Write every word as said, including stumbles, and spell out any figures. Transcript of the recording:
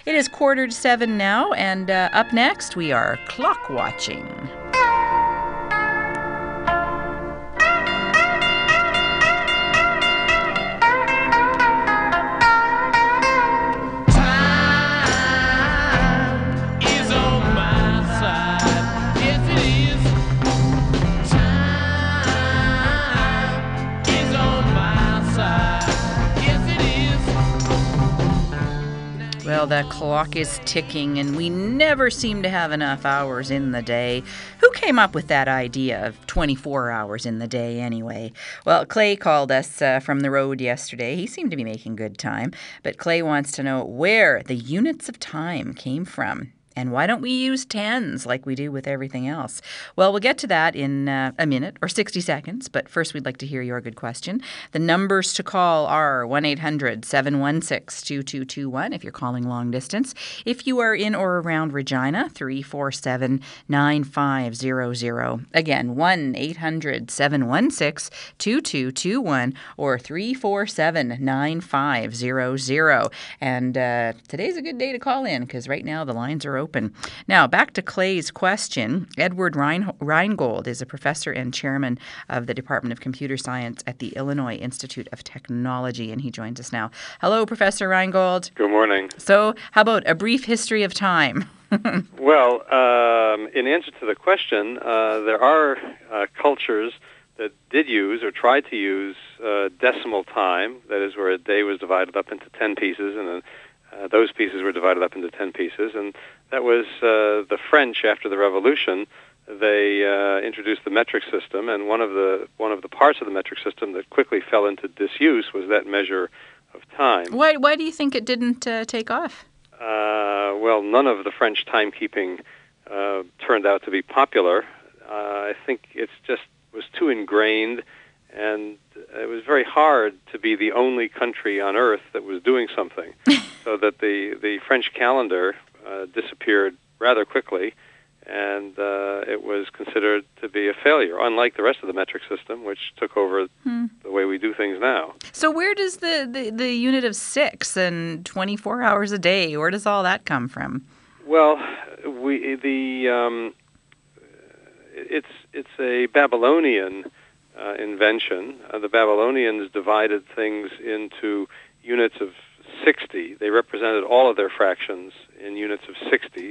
It is quarter to seven now, and uh, up next we are clock watching. Well, the clock is ticking, and we never seem to have enough hours in the day. Who came up with that idea of twenty-four hours in the day anyway? Well, Clay called us uh, from the road yesterday. He seemed to be making good time, but Clay wants to know where the units of time came from. And why don't we use tens like we do with everything else? Well, we'll get to that in uh, a minute or sixty seconds. But first, we'd like to hear your good question. The numbers to call are one eight hundred seven one six two two two one if you're calling long distance. If you are in or around Regina, three four seven nine five zero zero. Again, one eight hundred seven one six two two two one or three four seven nine five zero zero. And uh, today's a good day to call in because right now the lines are open. Open. Now, back to Clay's question. Edward Rein- Reingold is a professor and chairman of the Department of Computer Science at the Illinois Institute of Technology, and he joins us now. Hello, Professor Reingold. Good morning. So, how about a brief history of time? Well, um, in answer to the question, uh, there are uh, cultures that did use or tried to use uh, decimal time, that is where a day was divided up into ten pieces, and then Uh, those pieces were divided up into ten pieces, and that was uh, the French after the Revolution. They uh, introduced the metric system, and one of the one of the parts of the metric system that quickly fell into disuse was that measure of time. Why why do you think it didn't uh, take off? Uh, well, none of the French timekeeping uh, turned out to be popular. Uh, I think it's just was too ingrained, and it was very hard to be the only country on Earth that was doing something. So that the, the French calendar uh, disappeared rather quickly, and uh, it was considered to be a failure, unlike the rest of the metric system, which took over hmm. the way we do things now. So where does the, the, the unit of six and twenty-four hours a day, where does all that come from? Well, we the um, it's it's a Babylonian uh, invention. Uh, the Babylonians divided things into units of sixty. They represented all of their fractions in units of sixty.